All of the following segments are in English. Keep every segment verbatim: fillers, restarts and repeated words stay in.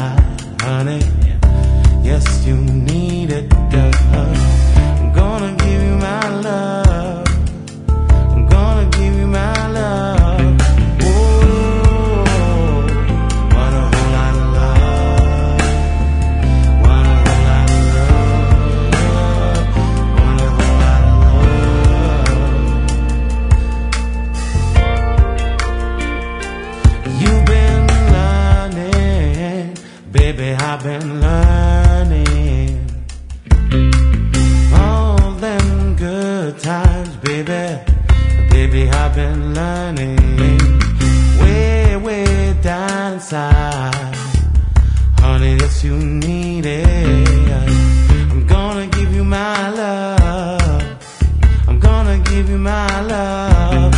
inside, honey. Yes, you need it, girl. I'm gonna give you my love. I'm gonna give you my love. Oh, want a whole lot of love. Want a whole lot of love. Want a whole lot of love. You've been learning, baby, I've been learning. All them good times, baby, baby, I've been learning. Way, way down inside, honey, yes, you need it. I'm gonna give you my love. I'm gonna give you my love.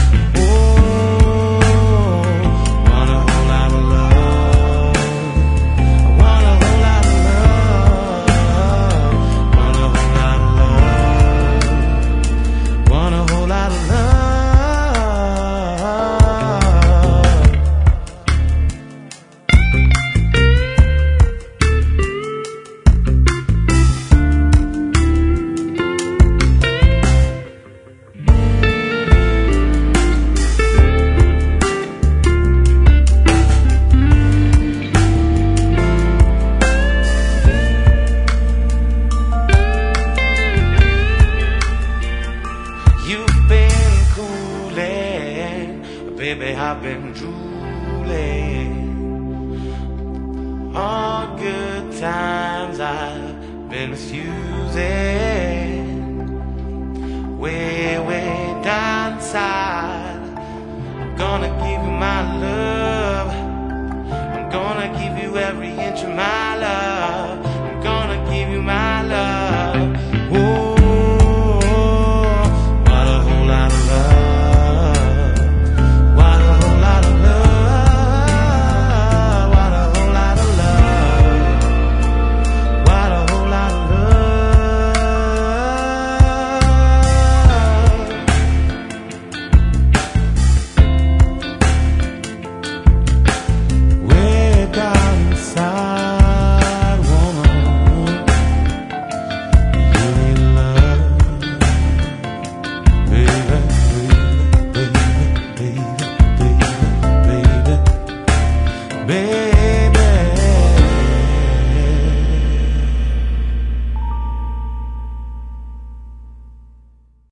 Baby, I've been drooling. All good times I've been misusing. Way, way down inside, I'm gonna